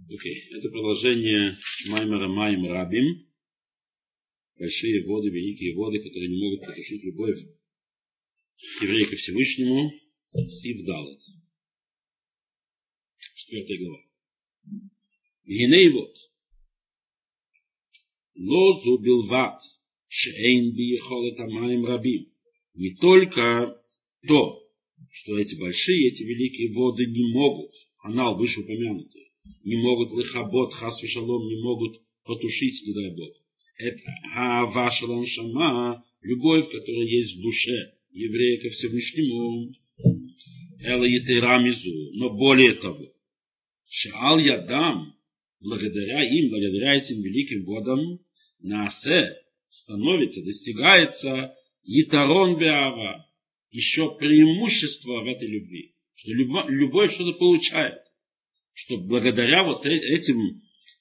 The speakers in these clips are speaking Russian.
Окей. Это продолжение Маймера Майм Рабим. Большие воды, великие воды, которые не могут потушить любовь еврея ко Всевышнему. Сив Далет. 4 глава. Гиней вот. Лозу билват. Шейн биехолет амайм рабим. Не только то, что эти большие, эти великие воды не могут, анал вышеупомянутые, не могут лихабот, хас вешалом, не могут потушить, не дай Бог. Это хаава шалам шама, любовь, которая есть в душе еврея ко Всевышнему. Эла етейрамизу, но более того, шаал ядам, благодаря им, благодаря этим великим водам, наасе становится, достигается етарон беава, еще преимущество в этой любви, что любовь что-то получает, что благодаря вот этим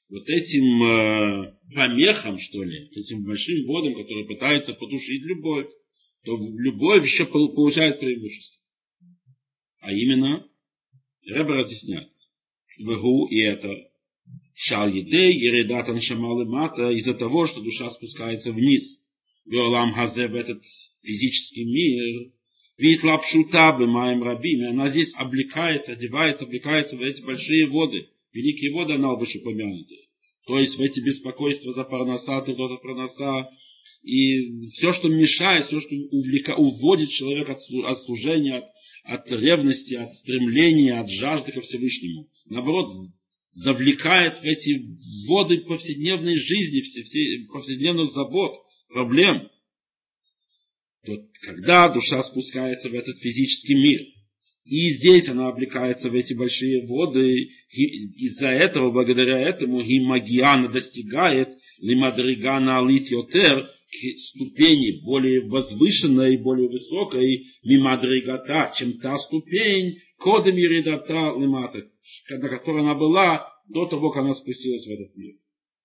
помехам, что ли, этим большим водам, которые пытаются потушить любовь, то любовь еще получает преимущество. А именно, Ребе разъясняет, вегу и это, шал едей и редатан шамалы мата, из-за того, что душа спускается вниз, в этот физический мир, вид лапшута бемаем рабим, и она здесь облекается в эти большие воды, великие воды, она вышеупомянутые. То есть в эти беспокойства за парноса, тудота парноса, и все, что мешает, все, что уводит человека от служения, от ревности, от стремления, от жажды ко Всевышнему. Наоборот, завлекает в эти воды повседневной жизни, повседневных забот, проблем. То, когда душа спускается в этот физический мир, и здесь она облекается в эти большие воды, из-за этого, благодаря этому, гимагиана достигает лимадригана алит йотер, ступени более возвышенной, более высокой, мимадригата, чем та ступень, кодем еридата лимата, на которой она была до того, как она спустилась в этот мир.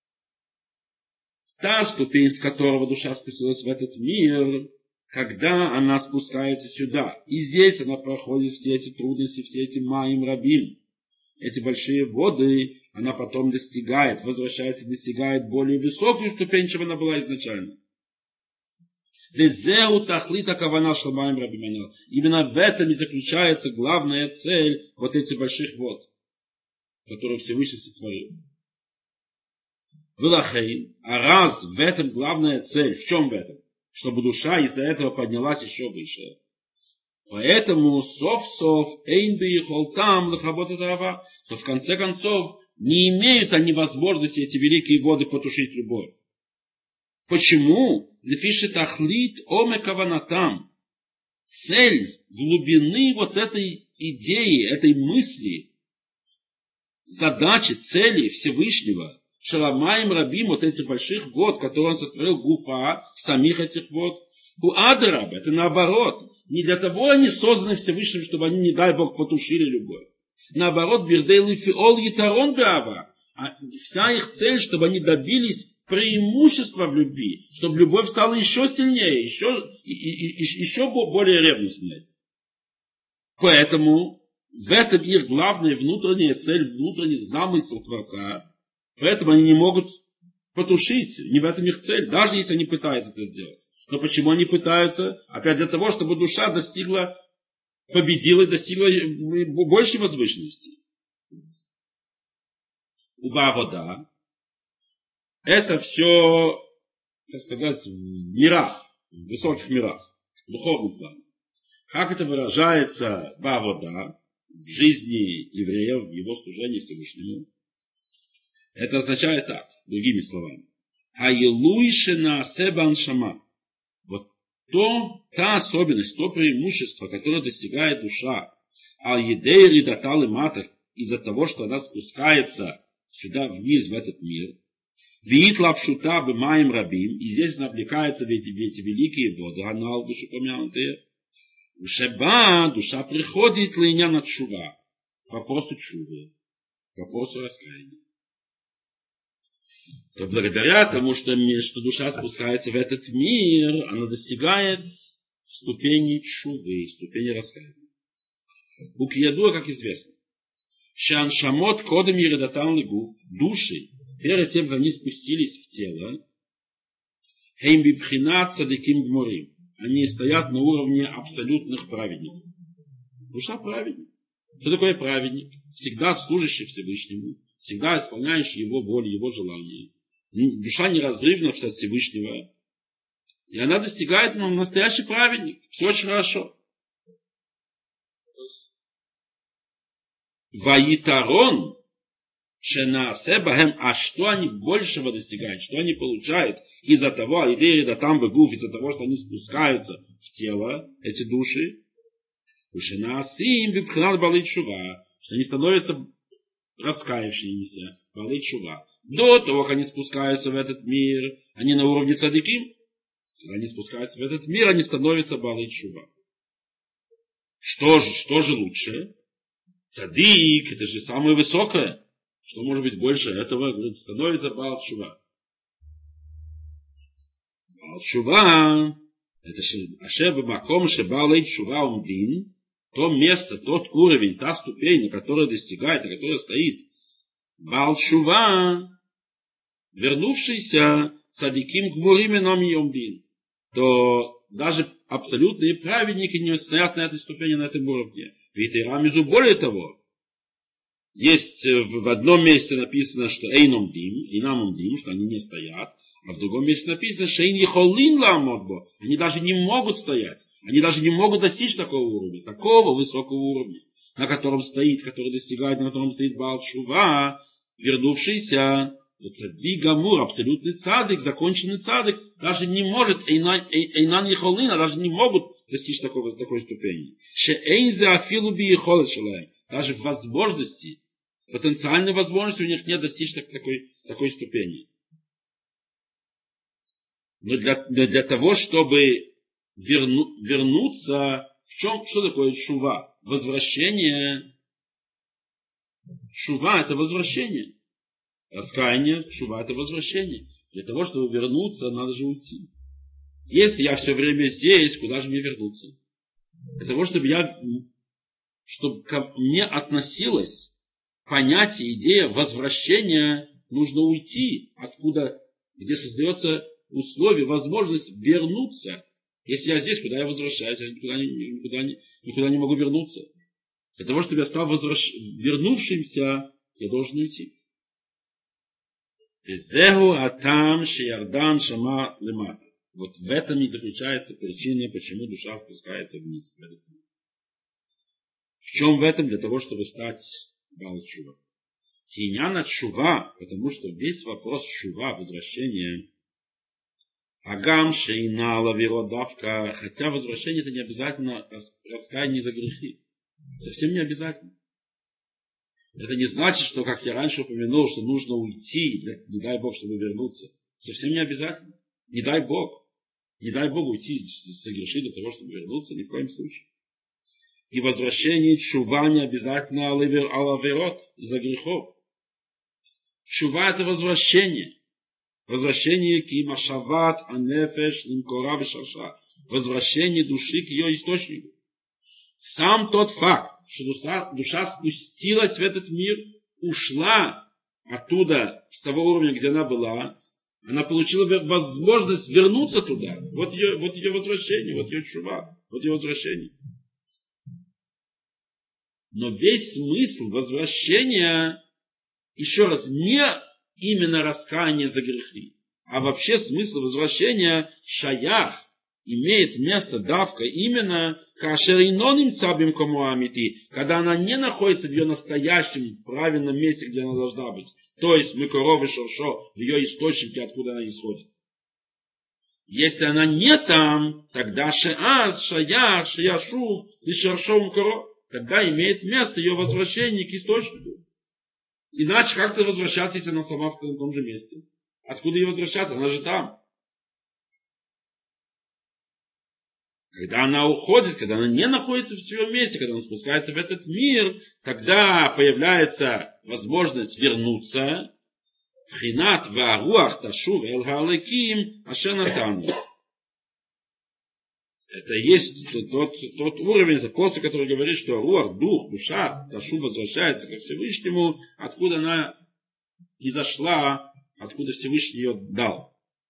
Та ступень, с которого душа спустилась в этот мир, когда она спускается сюда. И здесь она проходит все эти трудности, все эти маим рабим. Эти большие воды она потом достигает, возвращается и достигает более высокую ступень, чем она была изначально. Именно в этом и заключается главная цель вот этих больших вод, которые Всевышний сотворил. А раз в этом главная цель, в чем в этом? Чтобы душа из-за этого поднялась еще выше. Поэтому сов-сов эйн биихол там лахабот ава, то в конце концов не имеют они возможности эти великие воды потушить любовь. Почему? Лефиши тахлит омекаванатам. Цель глубины вот этой идеи, этой мысли, задачи, цели Всевышнего, Шаламаем рабим, вот этих больших вод, которые он сотворил гуфа, самих этих вод, у адараб, это наоборот. Не для того они созданы Всевышним, чтобы они, не дай Бог, потушили любовь. Наоборот, бирдей лифиол етарон беава. А вся их цель, чтобы они добились преимущества в любви, чтобы любовь стала еще сильнее, еще более ревностной. Поэтому в этом их главная внутренняя цель, внутренний замысел Творца. Поэтому они не могут потушить, не в этом их цель, даже если они пытаются это сделать. Но почему они пытаются? Опять для того, чтобы душа победила и достигла большей возвышенности. Уба вода. Это все, так сказать, в мирах, в высоких мирах, в духовном плане. Как это выражается уба вода в жизни еврея, в его служении Всевышнему? Это означает так, другими словами. Хаилуишена себан шама. Вот та особенность, то преимущество, которое достигает душа, ал-едей ридатал мата, из-за того, что она спускается сюда вниз, в этот мир, виит лапшута бемаем рабим, и здесь она облекается в эти великие воды, анал вышеупомянутые, шеба душа приходит линя на чува, к вопросу чувы, к вопросу раскаяния. То благодаря тому, что душа спускается в этот мир, она достигает ступени чувы, ступени раскаяния. Укиядуа, как известно, Шаншамот кодом ередатан легуф, души, перед тем, как они спустились в тело, хейм бибхинат цадиким гморим, они стоят на уровне абсолютных праведников. Душа праведник. Что такое праведник? Всегда служащий Всевышнему, всегда исполняющий его волю, его желания. Душа неразрывна от Всевышнего. И она достигает настоящий праведник. Все очень хорошо. Ваитарон шенаасе бахем, а что они большего достигают, что они получают из-за того, из-за того, что они спускаются в тело, эти души, что они становятся раскаявшимися, до того, как они спускаются в этот мир, они на уровне цадиким. Когда они спускаются в этот мир, они становятся балей чува. Что же лучше? Цадик, это же самое высокое. Что может быть больше этого? Говорит, становится бал чува. Бал чува, это ашеба маком шебалей чува умдин, то место, тот уровень, та ступень, на которой достигает, на которой стоит бал чува, вернувшийся цадиким гмурим ином йомдин, то даже абсолютные праведники не стоят на этой ступени, на этом уровне. Ведь и рамизу, более того, есть в одном месте написано, что эйном дим, инамом дим, что они не стоят, а в другом месте написано, что эйн ехолин ламодбо, они даже не могут стоять, они даже не могут достичь такого уровня, такого высокого уровня, на котором стоит, который достигает, на котором стоит Баал Тшува, вернувшийся. Цадик гамур, абсолютный цадик, законченный цадик, даже не может, эйнан ехолина, даже не могут достичь такой ступени. Шеэйнзе афилу би ехолет шелаем, даже в возможности, потенциальной возможности у них нет достичь такой ступени. Но для того, чтобы вернуться, что такое шува? Возвращение. Шува — это возвращение. Раскаяние, тшува — это возвращение. Для того, чтобы вернуться, надо же уйти. Если я все время здесь, куда же мне вернуться? Для того, чтобы ко мне относилось понятие, идея возвращения, нужно уйти откуда, где создается условие, возможность вернуться. Если я здесь, куда я возвращаюсь? Я никуда не могу вернуться. Для того, чтобы я стал вернувшимся, я должен уйти. Вот в этом и заключается причина, почему душа спускается вниз. В чем в этом? Для того, чтобы стать баал тшува. Хиняна тшува, потому что весь вопрос тшува, возвращения, агам шейна лавиро давка, хотя возвращение это не обязательно раскаяние за грехи. Совсем не обязательно. Это не значит, что, как я раньше упомянул, что нужно уйти, не дай Бог, чтобы вернуться. Совсем не обязательно. Не дай Бог. Не дай Бог уйти, согрешить для того, чтобы вернуться, ни в коем случае. И возвращение тшува не обязательно алаверот, из-за грехов. Тшува — это возвращение. Возвращение к имашават, анефеш, имкора вешарша. Возвращение души к ее источнику. Сам тот факт, что душа спустилась в этот мир, ушла оттуда, с того уровня, где она была, она получила возможность вернуться туда. Вот ее возвращение, вот ее тшува, вот ее возвращение. Но весь смысл возвращения, еще раз, не именно раскаяние за грехи, а вообще смысл возвращения шаях, имеет место давка именно кашериноним цабим комуамити, когда она не находится в ее настоящем правильном месте, где она должна быть. То есть микоров и шоршо, в ее источнике, откуда она исходит. Если она не там, тогда шеаз, шаях, шаяшув и шоршо микоров, тогда имеет место ее возвращение к источнику. Иначе как-то возвращаться, если она сама в том же месте? Откуда ей возвращаться? Она же там. Когда она уходит, когда она не находится в своем месте, когда она спускается в этот мир, тогда появляется возможность вернуться. Пхинат вааруах ташув эл хаалekим ашер натану. Это есть тот уровень, после который говорит, что руах, дух, душа, ташу возвращается ко Всевышнему, откуда она изошла, откуда Всевышний ее дал.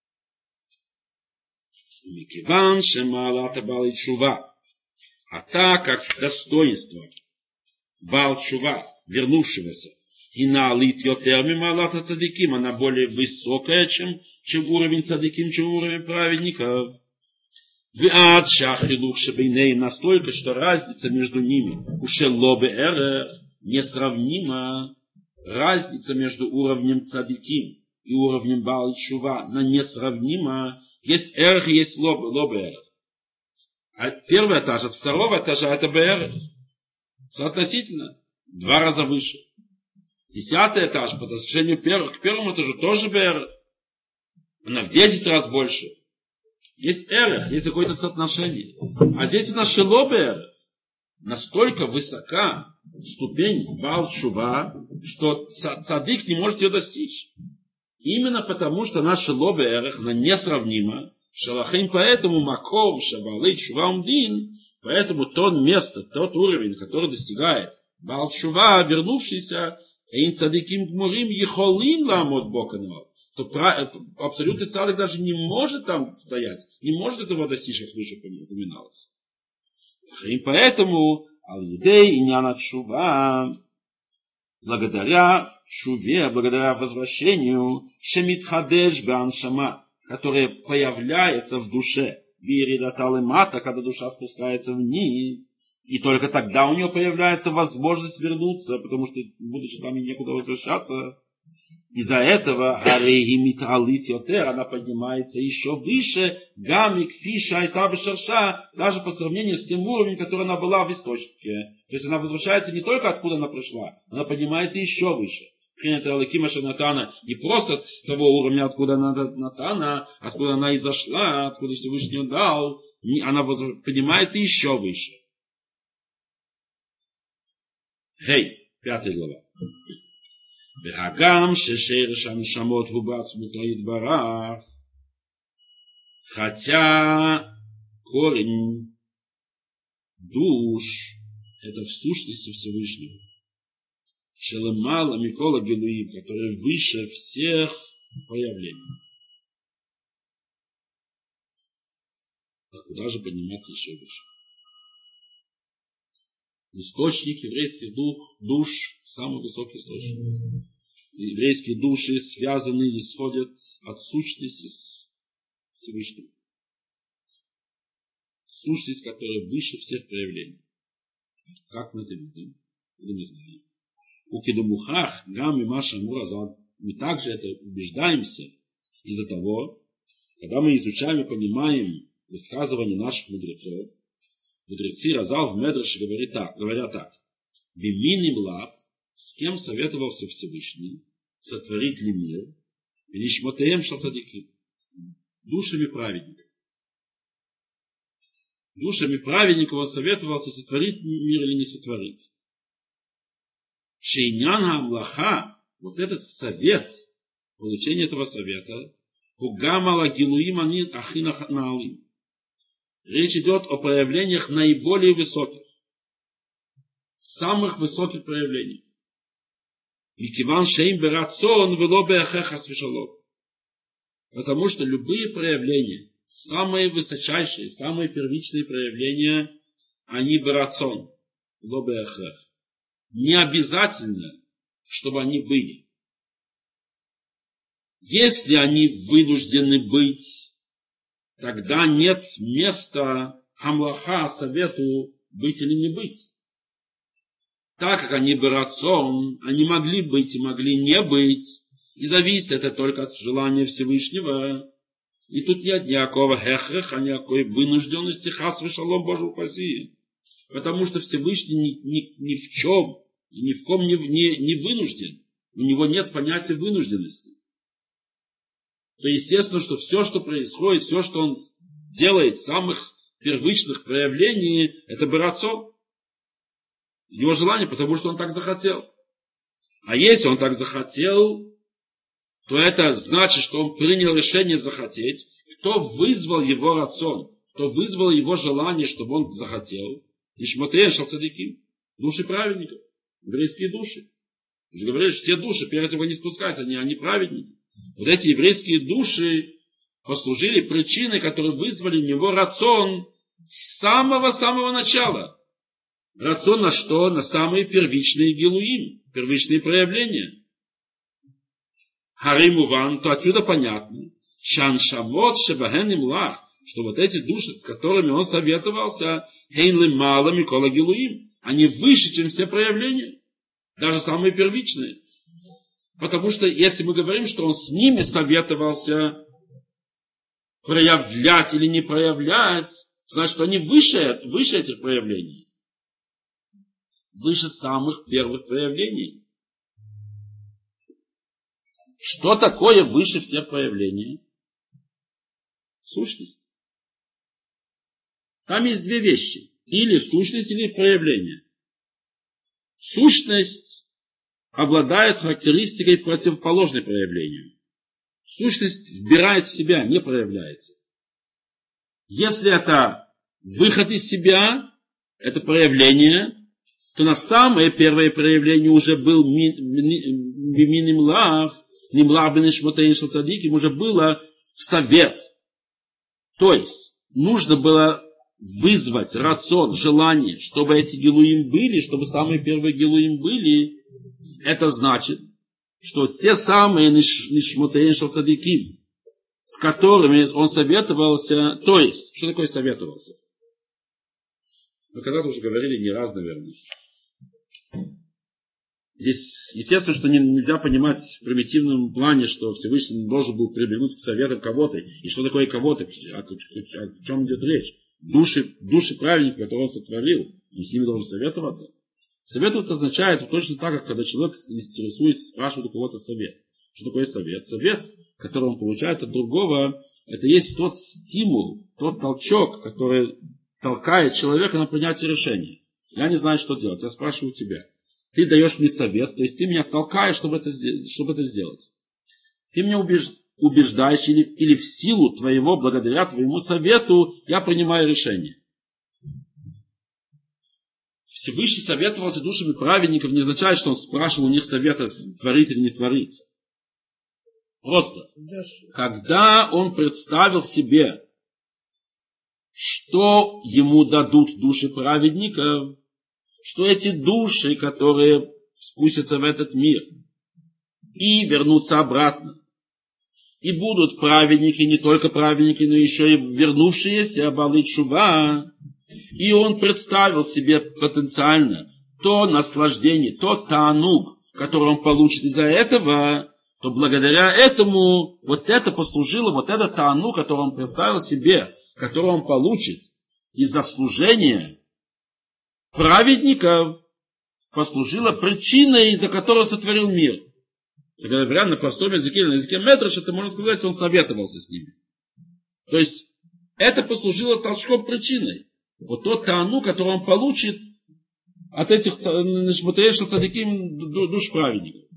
Микиван шемалата бал чува. А так как достоинство бал чува, вернувшегося, и налит йотер мималата цадиким, она более высокая, чем уровень цадиким, чем уровень праведников. Виад шахилух шебейней, настолько, что разница между ними уше лобе эрех несравнима. Разница между уровнем цадиким и уровнем баал чува, она несравнима. Есть эрех, есть лобе эрех. От первого этажа, от второго этажа это бэрех. Соотносительно 2 раза выше. 10-й этаж по отношению к первому этажу тоже бэрех. Она в 10 раз больше. Есть эрех, есть какое-то соотношение. А здесь она шело бэрех. Настолько высока ступень баал чува, что цадик не может ее достичь. Именно потому, что она шело бэрех, она несравнима. Шалахим, поэтому маком шабалей чува умдин, поэтому то место, тот уровень, который достигает баал чува, вернувшийся, эйн цадиким гмурим ехолин ламот боканор, то абсолютный цадик даже не может там стоять, не может этого достичь, как выше упоминалось. И поэтому ал-идей иньяна чува, благодаря чуве, благодаря возвращению, шемитхадеш беаншама, которое появляется в душе, виридаталемата, когда душа спускается вниз, и только тогда у нее появляется возможность вернуться, потому что, будучи там и некуда возвращаться, из-за этого она поднимается еще выше, гамик, фиша, айтабы, шерша, даже по сравнению с тем уровнем, который она была в источнике. То есть она возвращается не только откуда она пришла, она поднимается еще выше. Не просто с того уровня, откуда она натана, откуда она изошла, откуда Всевышний дал, она поднимается еще выше. Гей, 5 глава. Бехагам шешереш аншамот вубацмуто идбарах. Хотя корень душ это в сущности Всевышнего. Шелемала Микола Гелуим, который выше всех проявлений. А куда же подниматься еще выше? Источник еврейских душ, самый высокий источник. Еврейские души связаны, исходят от сущности Всевышнего. Сущность, которая выше всех проявлений. Как мы это видим? Мы не знаем. У кедумухах, гам и маша муразад, мы также это убеждаемся из-за того, когда мы изучаем и понимаем высказывания наших мудрецов. Мудрецы Разал в Медраше говорят так. Биминим лав, с кем советовался Всевышний, сотворить ли мир, и нишмотеем шалцадики, душами праведников. Душами праведников он советовался, сотворить мир или не сотворить. Шейнян Амлаха, вот этот совет, получение этого совета, Угамала Гилуим Анит Ахина Наалим. Речь идет о проявлениях наиболее высоких, самых высоких проявлений. Микиван Шейм Берацон Вело Беахеха Свишалов. Потому что любые проявления, самые высочайшие, самые первичные проявления, они Берацон Вело Беахех. Не обязательно, чтобы они были. Если они вынуждены быть, тогда нет места Хамлаха, совету быть или не быть. Так как они берацон, они могли быть и могли не быть, и зависит это только от желания Всевышнего. И тут нет никакого хехреха, никакой вынужденности, хас вешалом, Боже упаси. Потому что Всевышний ни в чем и ни в ком не вынужден. У него нет понятия вынужденности. То естественно, что все, что происходит, все, что он делает, самых первичных проявлений, это берацон. Его желание, потому что он так захотел. А если он так захотел, то это значит, что он принял решение захотеть. Кто вызвал его рацион? то вызвало его желание, чтобы он захотел. Нишматея шалцадиким, души праведников, еврейские души. Мы же говорили, что все души перед этим не спускаются, они праведники. Вот эти еврейские души послужили причиной, которые вызвали в него рацион с самого-самого начала. Рацион на что? На самые первичные гилуим, первичные проявления. Харимуван, то отсюда понятно. Шаншамот шебаген имлах, что вот эти души, с которыми он советовался, хейнли мало микола гилуим, они выше, чем все проявления, даже самые первичные. Потому что если мы говорим, что он с ними советовался проявлять или не проявлять, значит, что они выше этих проявлений. Выше самых первых проявлений. Что такое выше всех проявлений? Сущность. Там есть две вещи. Или сущность, или проявление. Сущность обладает характеристикой противоположной проявлению. Сущность вбирает в себя, не проявляется. Если это выход из себя, это проявление, то на самое первое проявление уже был минимлав, нимлав бенешмотейн шалцадиким, уже было совет. То есть, нужно было вызвать рацион, желание, чтобы эти гилуим были, чтобы самые первые гилуим были. Это значит, что те самые нишмотейн шалцадиким, с которыми он советовался, то есть, что такое советовался? Мы когда-то уже говорили не раз, наверное. Здесь, естественно, что нельзя понимать в примитивном плане, что Всевышний должен был прибегнуть к советам кого-то. И что такое кого-то? О чем идет речь? Души праведников, которые он сотворил, и с ними должен советоваться. Советоваться означает точно так, как когда человек интересуется, спрашивает у кого-то совет. Что такое совет? Совет, который он получает от другого, это есть тот стимул, тот толчок, который толкает человека на принятие решения. Я не знаю, что делать. Я спрашиваю тебя. Ты даешь мне совет, то есть ты меня толкаешь, чтобы это сделать. Ты меня убеждаешь, или в силу твоего, благодаря твоему совету, я принимаю решение. Всевышний советовался душами праведников, не означает, что он спрашивал у них совета, творить или не творить. Просто, когда он представил себе, что ему дадут души праведников, что эти души, которые спустятся в этот мир и вернутся обратно, и будут праведники, не только праведники, но еще и вернувшиеся, балы тшува, и он представил себе потенциально то наслаждение, тот таануг, который он получит из-за этого, то благодаря этому вот это послужило, вот это таануг, который он представил себе, который он получит из-за служения праведников, послужила причиной, из-за которой он сотворил мир. Так говоря, на простом языке, на языке Медраш, это можно сказать, он советовался с ними. То есть, это послужило толчком причиной. Вот тот таануг, который он получит от этих цадиким душ праведников.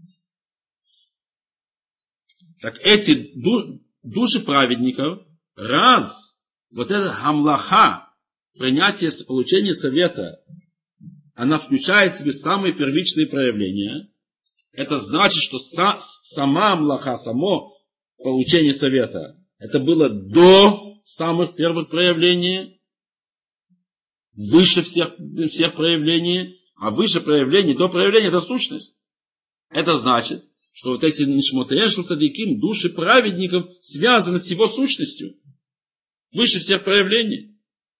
Так эти души праведников, раз вот эта хамлаха, принятие, получение совета, она включает в себе самые первичные проявления. Это значит, что сама амлаха, само получение совета, это было до самых первых проявлений, выше всех проявлений, а выше проявлений, до проявления это сущность. Это значит, что вот эти нишмотеэн шалцадиким, души праведников, связаны с его сущностью, выше всех проявлений.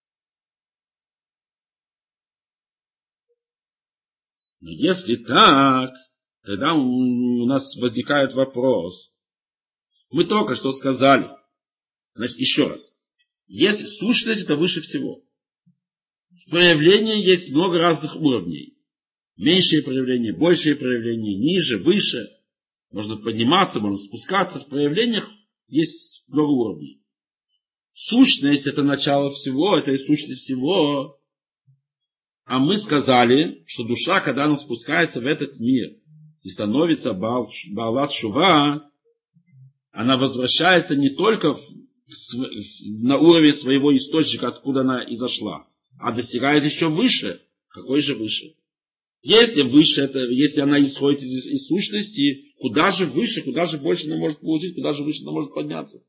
Но если так, тогда у нас возникает вопрос. Мы только что сказали. Значит, еще раз. Если сущность это выше всего. В проявлении есть много разных уровней. Меньшие проявления, большие проявления, ниже, выше. Можно подниматься, можно спускаться. В проявлениях есть много уровней. Сущность это начало всего, это и сущность всего. А мы сказали, что душа, когда она спускается в этот мир и становится Баалат Шува, она возвращается не только в на уровне своего источника, откуда она изошла, а достигает еще выше. Какой же выше? Если выше, если она исходит из сущности, куда же выше, куда же больше она может получить, куда же выше она может подняться?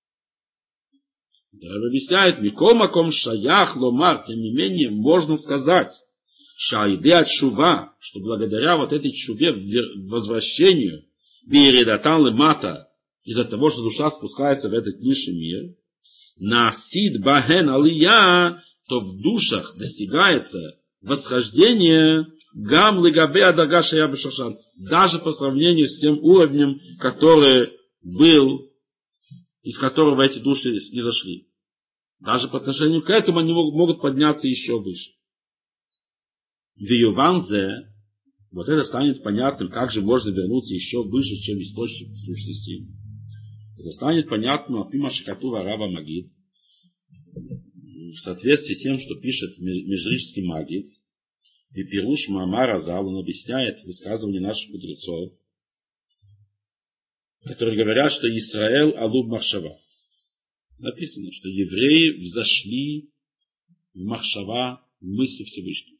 Рэбе объясняет, Микол маком шаях ломар, тем не менее, можно сказать, шайды от шува, что благодаря вот этой шуве, возвращению, биередатан лемата, из-за того, что душа спускается в этот низший мир, насид бахен алия, то в душах достигается восхождение гам лигабе адага шая бешашан, даже по сравнению с тем уровнем, который был, из которого эти души не зашли. Даже по отношению к этому они могут подняться еще выше. В Юванзе, вот это станет понятным, как же можно вернуться еще выше, чем источник сущности. Это станет понятным Апима Шикатува Раба Магид, в соответствии с тем, что пишет Межрический Магид, и Пируш Маамар Азал, он объясняет высказывания наших мудрецов, которые говорят, что Исраэль Алуб Махшава. Написано, что евреи взошли в Махшава, в мысли Всевышнего.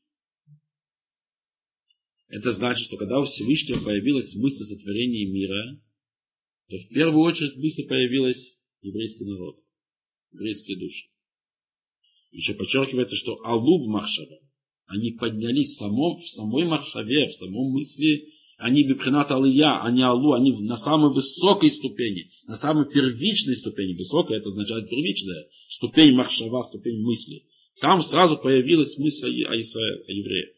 Это значит, что когда у Всевышнего появилась мысль о сотворении мира, то в первую очередь в мысли появилась еврейский народ, еврейские души. Еще подчеркивается, что Алуб Махшава, они поднялись в самой Махшаве, в самом мысли, они бипхинат алия, они алу, они на самой высокой ступени, на самой первичной ступени. Высокая, это означает первичная ступень Махшава, ступень мысли. Там сразу появилась мысль о Исраиле, о евреях.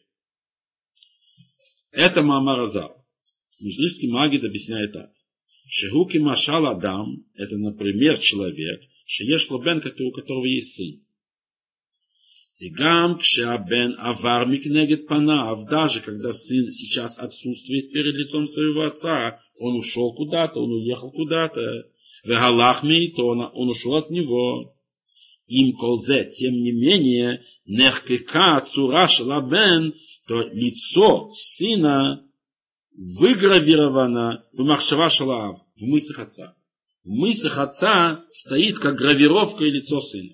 Это Маамар Азал. Мужлийский Магид объясняет так. Шехуки Машал Адам, это, например, человек, шееш лобен, у которого есть сын. И гам кшеабен авар микнегет панав, даже когда сын сейчас отсутствует перед лицом своего отца, он ушел куда-то, он уехал куда-то, вегалахми, то он ушел от него. Им колзе, тем не менее, нехкека цураш лабен, то лицо сына выгравировано в махшава шалаав, в мыслях отца. В мыслях отца стоит как гравировка и лицо сына.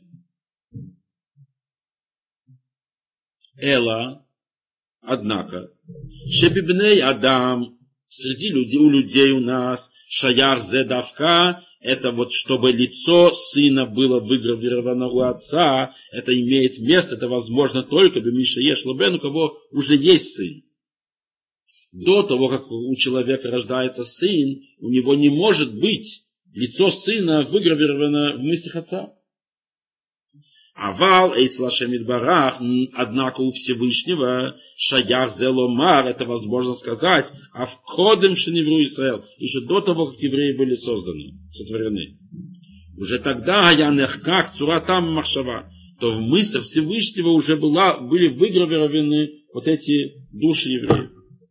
Эла, однако, шебибней Адам, среди людей, у людей у нас, шаяр зедавка, это вот чтобы лицо сына было выгравировано у отца, это имеет место, это возможно только бемиша ешлобен, у кого уже есть сын. До того, как у человека рождается сын, у него не может быть лицо сына выгравировано в мыслях отца. Авал эйцлашемит барах, однако у Всевышнего шаях зеломар, это возможно сказать, а в кодем шеневру Исраэль, еще до того, как евреи были созданы, сотворены. Уже тогда янехкак цуратам махшава, то в мыслях Всевышнего уже были выгравированы вот эти души евреев.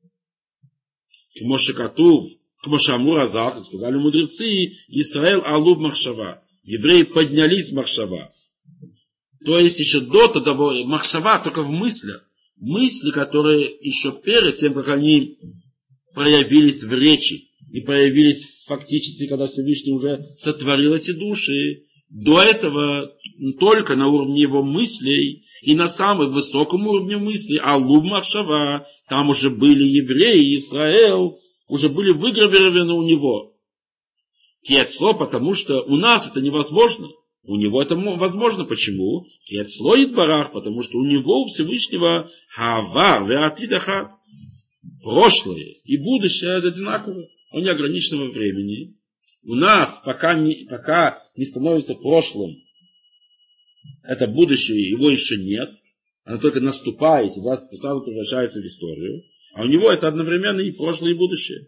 Кмошекатув, кмошамур азал, как сказали мудрецы, Исраэль алуб махшава, евреи поднялись махшава. То есть еще до того махшава только в мыслях. Мысли, которые еще перед тем, как они проявились в речи и появились фактически, когда Всевышний уже сотворил эти души, до этого только на уровне его мыслей и на самом высоком уровне мыслей, алуб махшава, там уже были евреи, Исраэль, уже были выгравированы у него. Кецло, потому что у нас это невозможно. У него это возможно. Почему? Кецлоид барах, потому что у него, у Всевышнего, хавар веатидахат. Прошлое и будущее одинаково. Он не ограничен во времени. У нас, пока не становится прошлым, это будущее, его еще нет. Оно только наступает и сразу превращается в историю. А у него это одновременно и прошлое, и будущее.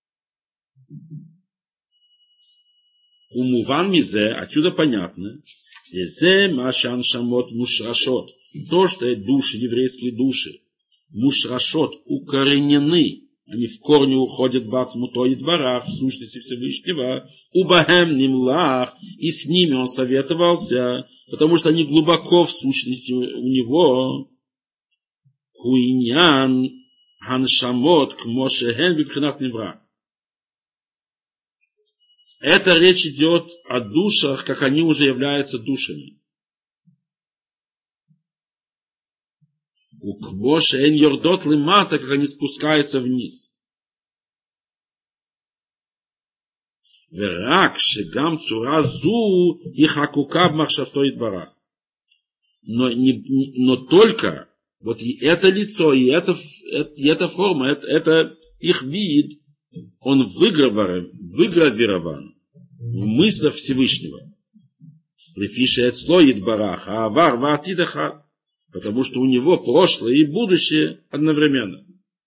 Умуван мизе, отсюда понятно, то, что души, еврейские души, мушрашот, укоренены, они в корне уходят в ацмутоид барах, в сущности Всевышнего, убахем нимлах, и с ними он советовался, потому что они глубоко в сущности у него. Хуиньян ханшамот кмошехен бибхинат невра. Это речь идет о душах, как они уже являются душами. Укбош эн йордот лимата, как они спускаются вниз. Верак шегам цура зу и хакукаб махшавто идбарах. Но только вот и это лицо, и эта форма, это их вид, он выгравирован в мыслях Всевышнего. Лефише эцло идбарах, а авар ваатидахат. Потому что у него прошлое и будущее одновременно.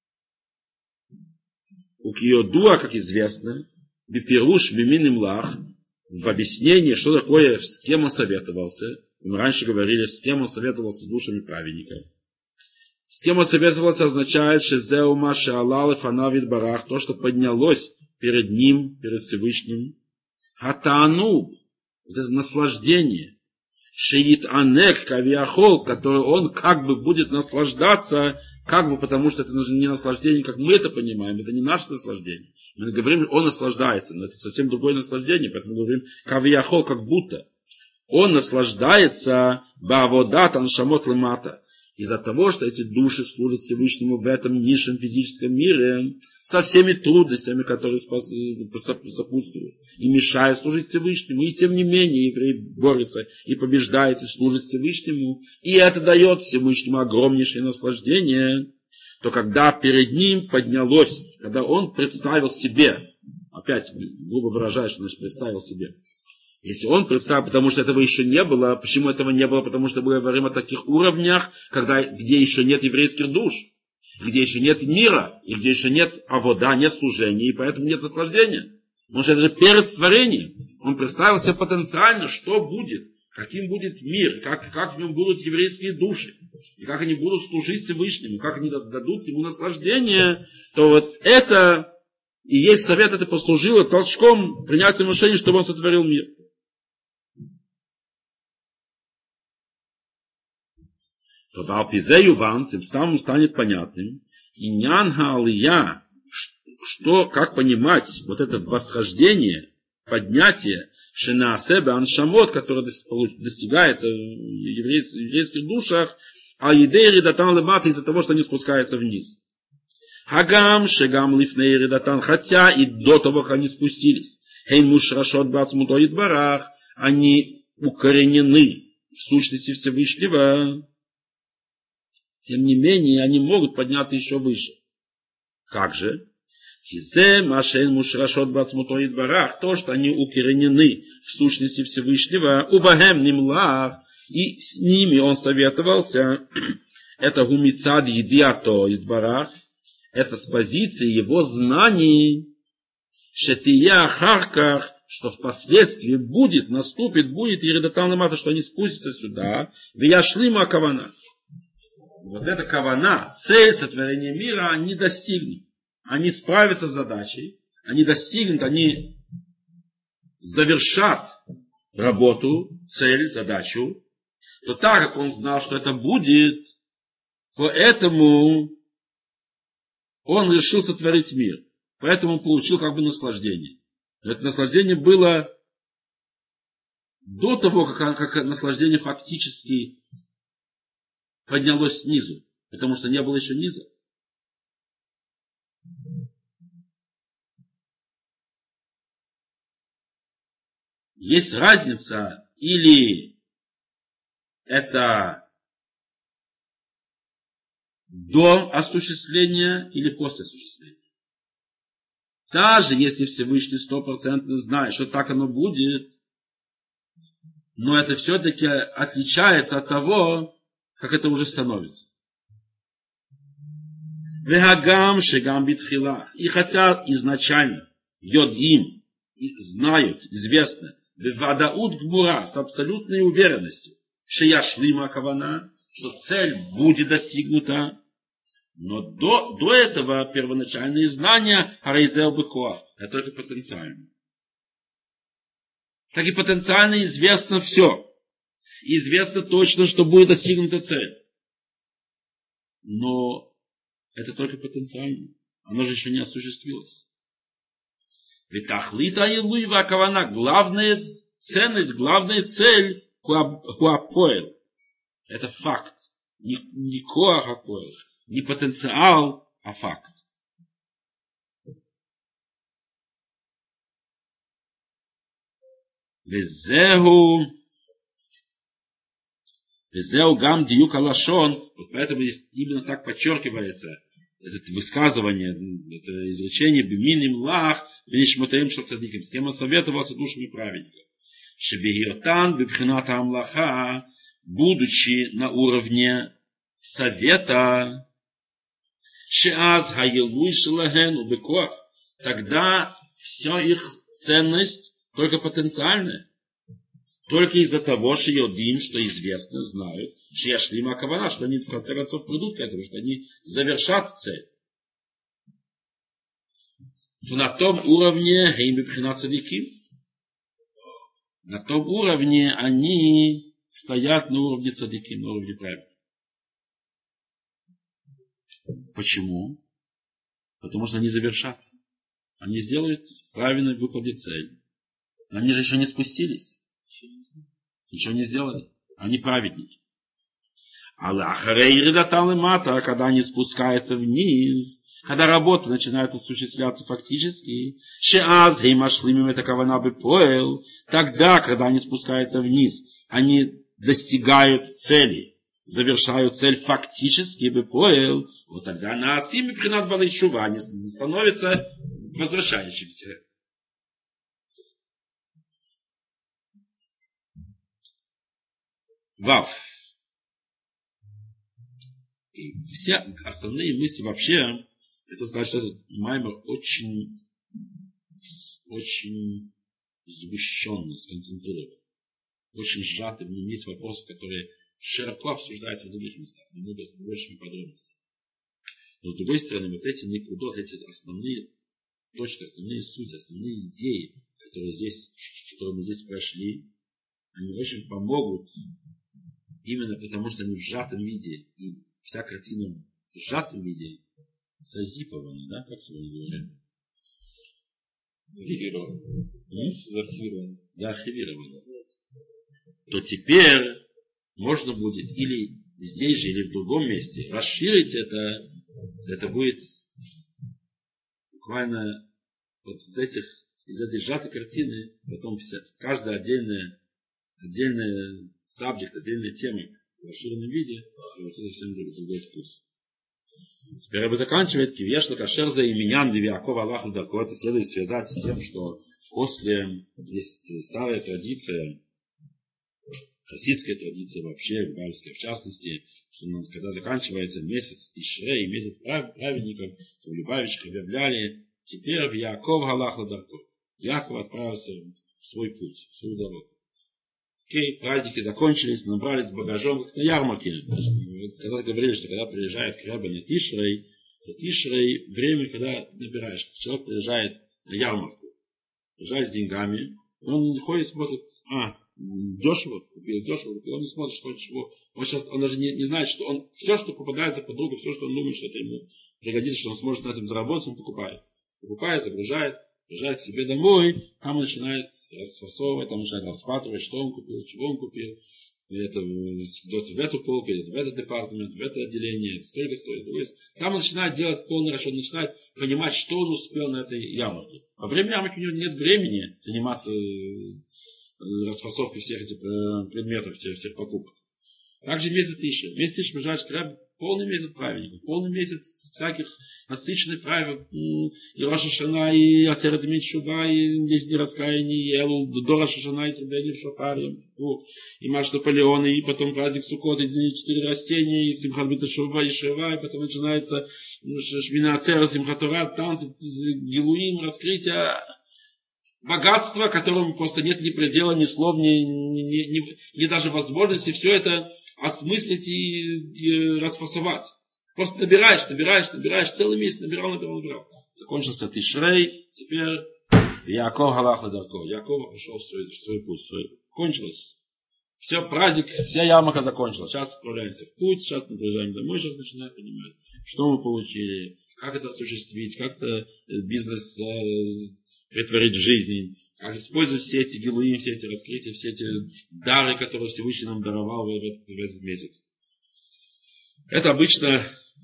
У Киодуа, как известно, бипируш мимин имлах, в объяснении, что такое, с кем он советовался. Мы раньше говорили, с кем он советовался с душами праведников. С кем он советовался означает, шезеу маша алал фанавид барах, то, что поднялось перед ним, перед Всевышним. Хатаану, вот это наслаждение. Шиит анек кавиахол, который он как бы будет наслаждаться, как бы, потому что это не наслаждение, как мы это понимаем, это не наше наслаждение. Мы говорим, он наслаждается, но это совсем другое наслаждение, поэтому мы говорим кавиахол, как будто. Он наслаждается бааводат аншамот лемата, из-за того, что эти души служат Всевышнему в этом низшем физическом мире, со всеми трудностями, которые сопутствуют, и мешают служить Всевышнему. И тем не менее еврей борется и побеждает, и служит Всевышнему. И это дает Всевышнему огромнейшее наслаждение. То когда перед ним поднялось, когда он представил себе, опять грубо выражаясь, что значит представил себе, если он представил, потому что этого еще не было, почему этого не было? Потому что мы говорим о таких уровнях, где еще нет еврейских душ, где еще нет мира, и где еще нет авода, нет служения, и поэтому нет наслаждения. Потому что это же перед творением. Он представил себе потенциально, что будет, каким будет мир, как в нем будут еврейские души, и как они будут служить Всевышнему, как они дадут ему наслаждение. То вот это и есть совет, это послужило толчком принятия решения, чтобы он сотворил мир. То в Алпизе Юван тем самым станет понятным, иньян хаалия, что, как понимать вот это восхождение, поднятие шенаасебе аншамот, которое достигается в еврейских душах, а едей редатан лемата из-за того, что они спускаются вниз. Хагам шегам лифней редатан, хотя и до того, как они спустились, хейн мушрашот бацмуто идбарах, они укоренены в сущности Всевышнего. Тем не менее, они могут подняться еще выше. Как же? То, что они укоренены в сущности Всевышнего, убахем нимлах, и с ними он советовался, это гумицад едиато идбарах, это с позиции его знаний, шетия харках, что впоследствии наступит ередатан лемата, что они спустятся сюда, вияшлима кавана. Вот эта кавана, цель сотворения мира, они достигнут. Они справятся с задачей, они достигнут, они завершат работу, цель, задачу. То так как он знал, что это будет, поэтому он решил сотворить мир. Поэтому он получил как бы наслаждение. Это наслаждение было до того, как наслаждение фактически поднялось снизу, потому что не было еще низа. Есть разница, или это до осуществления, или после осуществления. Даже если Всевышний 100% знает, что так оно будет, но это все-таки отличается от того, как это уже становится. Вегагам шегам битхилах. И хотя изначально йодим знают, известно, вевадаут гмура, с абсолютной уверенностью, шеяшлима кавана, что цель будет достигнута, но до этого первоначальные знания харейзел бекоах, это только потенциально. Так и потенциально известно все. Известно точно, что будет достигнута цель. Но это только потенциально. Оно же еще не осуществилось. Витахлита Илуй Вакавана. Главная ценность, главная цель Хуапоэл. Это факт. Не коах Апоэл. Не потенциал, а факт. Везеу гам диюк алашон. Вот поэтому здесь именно так подчеркивается это высказывание, это изречение биминим лах венишмотаим шалцадиким. С кем он советовался душами праведников. Шебегиотан бибхината амлаха, будучи на уровне совета, шеаз хаелуй шелаген убекоах, тогда вся их ценность только потенциальная. Только из-за того, что йодим, что известно, знают, что я шлима кавана, что они в конце концов придут к этому, что они завершат цель. То на том уровне на том уровне они стоят на уровне цадиким, на уровне праведников. Почему? Потому что они завершат. Они сделают правильно, выполнить цель. Они же еще не спустились. Ничего не сделали. Они праведники. А когда они спускаются вниз, когда работа начинает осуществляться фактически, тогда, когда они спускаются вниз, они достигают цели, завершают цель фактически, вот тогда на асиме принад балайшува они становятся возвращающимся. Вав. И все основные мысли вообще, это сказать, что этот маймер очень сгущенный, сконцентрирован. Очень сжатый. В нем есть вопросы, которые широко обсуждаются в других местах, намного с большими подробностями. Но с другой стороны, вот эти никудот, эти основные точки, основные сути, основные идеи, которые мы здесь прошли, они очень помогут. Именно потому, что они в сжатом виде. И вся картина в сжатом виде зазипована, да, как сегодня говорят? Заархивирована. То теперь можно будет или здесь же, или в другом месте расширить это. Это будет буквально вот из этой сжатой картины потом каждая отдельная сабжект, отдельная тема в расширенном виде, вот это совсем другой вкус. Теперь бы заканчивает кивешла кашер за именян Левиакова Аллаха Дарко. Это следует связать с тем, что после есть старая традиция, хасидская традиция вообще, бабельская в частности, что когда заканчивается месяц Тишрей, месяц праведников, то в Любавичах объявляли, теперь в Яков Аллаха Дарко. Яков отправился в свой путь, в свою дорогу. Окей, праздники закончились, набрались багажом, как на ярмарке. Когда говорили, что когда приезжает к Ребе на Тишрей, то Тишрей время, когда ты набираешь. Человек приезжает на ярмарку, приезжает с деньгами, он ходит, смотрит, дешево, купил дешево, он не смотрит, что чего. Он даже не знает, что он, все, что попадается под руку, все, что он думает, что это ему пригодится, что он сможет на этом заработать, он покупает. Покупает, загружает. Приезжает к себе домой, там он начинает расфасовывать, там начинает распатывать, что он купил, чего он купил. Это идет в эту полку, идет в этот департамент, в это отделение, это столько стоит. Там он начинает делать полный расчет, он начинает понимать, что он успел на этой ярмарке. Во время ярмарки у него нет времени заниматься расфасовкой всех этих предметов, всех покупок. Также месяц Тишрей. Месяц Тишрей приезжает к Ребе, полный месяц праведников, полный месяц всяких насыщенных правил, и Рош ха-Шана, и Асерет Йемей Тшува, и 10 дней раскаяния, и Элул, до Рош ха-Шана, и Трубели в Шофар, и Маш Наполеон, и потом праздник Суккот, и 4 растения, и Симхат бет Тешува, и Шева, и потом начинается Шмина Ацера, Симхат Тора, танцы, Гилуим, раскрытие, богатство, которому просто нет ни предела, ни слов, ни даже возможности все это осмыслить и расфасовать. Просто набираешь, целый месяц набирал. Закончился Тишрей, теперь Яков Галах Дарко. Яков пошел в свой путь. Кончилось. Все, праздник, вся ярмарка закончилась. Сейчас отправляемся в путь, сейчас мы приезжаем домой, сейчас начинаем понимать, что мы получили, как это осуществить, как это бизнес претворить в жизнь, как использовать все эти гилуим, все эти раскрытия, все эти дары, которые Всевышний нам даровал в этот месяц. Это обычно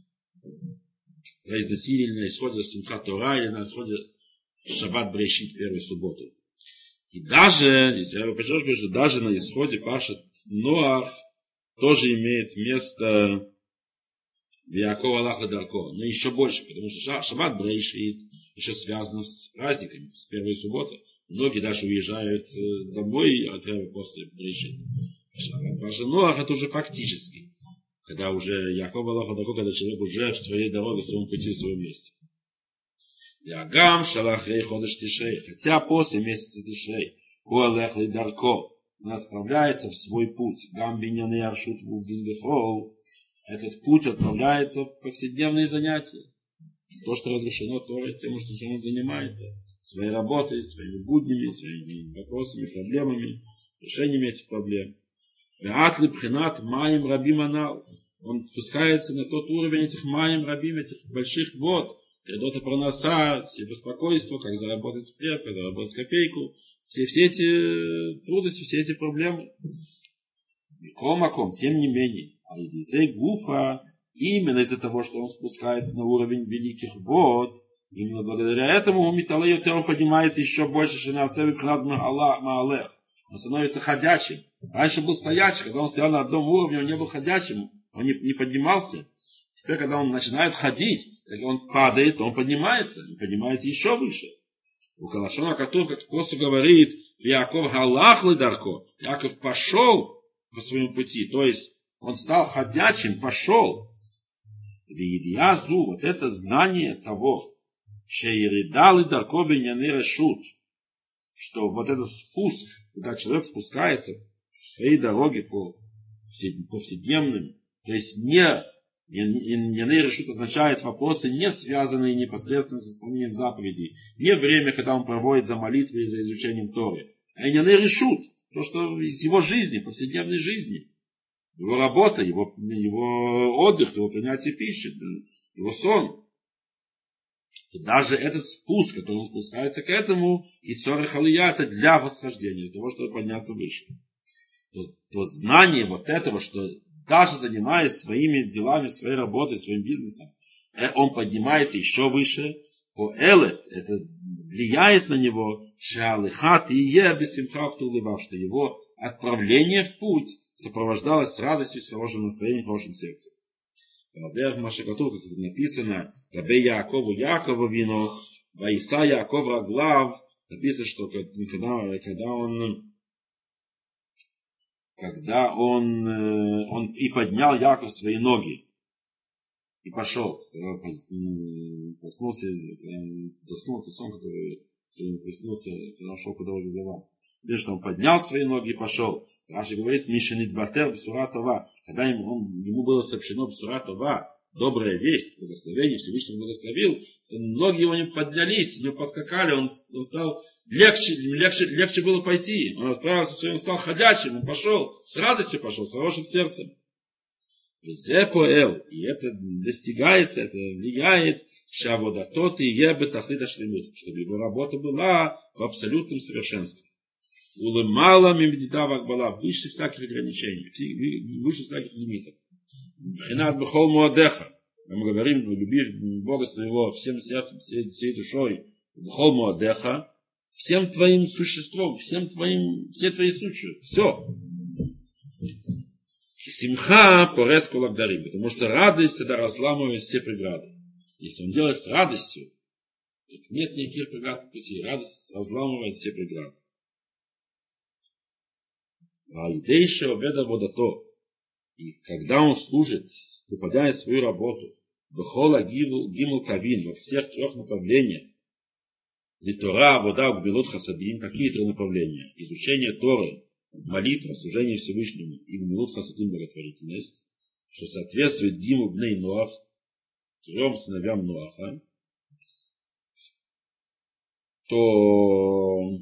на исходе Симхат Тора или на исходе Шаббат Брешит, первую субботу. И даже, здесь я подчеркиваю, что даже на исходе Пашат Ноах тоже имеет место Яаков Аллах Дарко. Но еще больше, потому что Шаббат Брешит еще связан с праздниками, с первой субботы. Многие даже уезжают домой после Брешит. Пашат Ноах это уже фактически. Когда уже Яаков Аллах Дарко, когда человек уже в своей дороге, в своем пути, в своем месте. Ягам шалахрей ходыш тишрей. Хотя после месяца тишрей Уалех Дарко он отправляется в свой путь. Гам биняны аршут вубиндехол. Этот путь отправляется в повседневные занятия. То, что разрешено Торой, тем, что он занимается. Своей работой, своими буднями, своими вопросами, проблемами, решениями этих проблем. Веатли пхинат маим рабим анал. Он спускается на тот уровень этих маим рабим, этих больших вод. Тредота проноса, все беспокойства, как заработать хлеб, как заработать копейку. Все эти трудности, все эти проблемы. Микомаком, тем не менее. Альдизей Гуфа, именно из-за того, что он спускается на уровень великих вод, именно благодаря этому у Миталайотер он поднимается еще больше, Шина Асеви Пхнад Маалех. Он становится ходячим. Раньше был стоячий, когда он стоял на одном уровне, он не был ходячим, он не поднимался. Теперь, когда он начинает ходить, если он падает, то он поднимается еще выше. У Калашона Катув, как Косу говорит, Яков Галах Лидарко, Яков пошел по своему пути, то есть он стал ходячим, пошел. Виидиазу, вот это знание того, Шеиридал Лидарко Беньяны Решут, что вот этот спуск, когда человек спускается в своей дороге по повседневным, то есть не решут означает вопросы, не связанные непосредственно с исполнением заповедей, не время, когда он проводит за молитвой и за изучением Торы, а не решут, то, что из его жизни, повседневной жизни, его работа, его отдых, его принятие пищи, его сон. И даже этот спуск, который он спускается к этому, и цоры халия, это для восхождения, для того, чтобы подняться выше. То знание вот этого, что даже занимаясь своими делами, своей работой, своим бизнесом, он поднимается еще выше, это влияет на него, что его отправление в путь сопровождалось с радостью, с хорошим настроением, хорошим сердцем. Как написано, Габе Яакову Якову вино, Ваиса Яаков Раглав, написано, что когда он и поднял Яков свои ноги и пошел, проснулся, заснул тот сон, который приснился, когда он шел по дороге Лаван. Видишь, что он поднял свои ноги и пошел. Раши говорит, Мишенит Батер Бсура Това. Когда ему было сообщено Бсура Това, добрая весть, благословение, Всевышний благословил, то ноги его не поднялись, не поскакали, он стал легче было пойти. Он отправился, он стал ходячим, он пошел, с радостью пошел, с хорошим сердцем. И это достигается, это влияет, чтобы его работа была в абсолютном совершенстве. Улымала мимдита вакбала, выше всяких ограничений, выше всяких лимитов. Бхинат бхол муадеха. Мы говорим, люби Бога своего всем сердцем, всей душой, бхол муадеха, всем твоим существом, всей твоей сутью, все. Симха порез колабдарим, потому что радость это разламывает все преграды. Если он делает с радостью, то нет никаких преград в пути. Радость разламывает все преграды. А идейше обеда водото. И когда он служит, выполняет свою работу, бхола гимл кавин, во всех трех направлениях, литора, вода, гбилут хасадим, какие три направления? Изучение Торы, молитва, служение Всевышнему и гбилут хасадим, благотворительность, что соответствует гиму бней Ноах, трем сыновьям Ноаха, то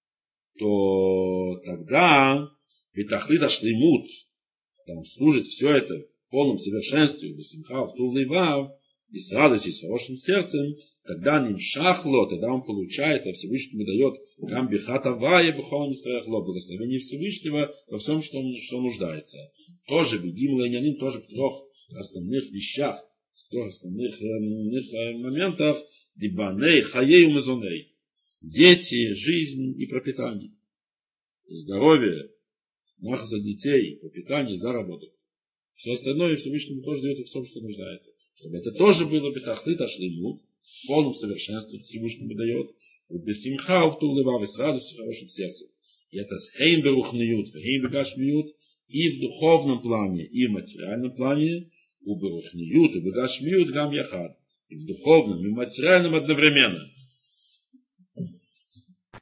тогда Витахлида шлеймут, там служит все это в полном совершенстве, в Симха, в Тулейвав, и с радостью, и с хорошим сердцем, тогда нимшахло, тогда он получает, а Всевышнему дает гамбихатавая бхолам исраахло, благословение Всевышнего во всем, что нуждается. Тоже бегим лайняним, тоже в трех основных вещах, в трех основных моментах, дибаней, хаей, мазоней. Дети, жизнь и пропитание. Здоровье, нахза детей, пропитание, заработок. Все остальное Всевышнему тоже дает в том, что нуждается. Чтобы это тоже было бетахлит ашлимут, в полном совершенстве Всевышнему дает. Бесимха уфтулева, с радостью, хорошим сердцем. И это с хейм берухниют, хейм бегашмиют, и в духовном плане, и в материальном плане, у берухниют, и бегашмиют гам яхад. И в духовном, и в материальном одновременно.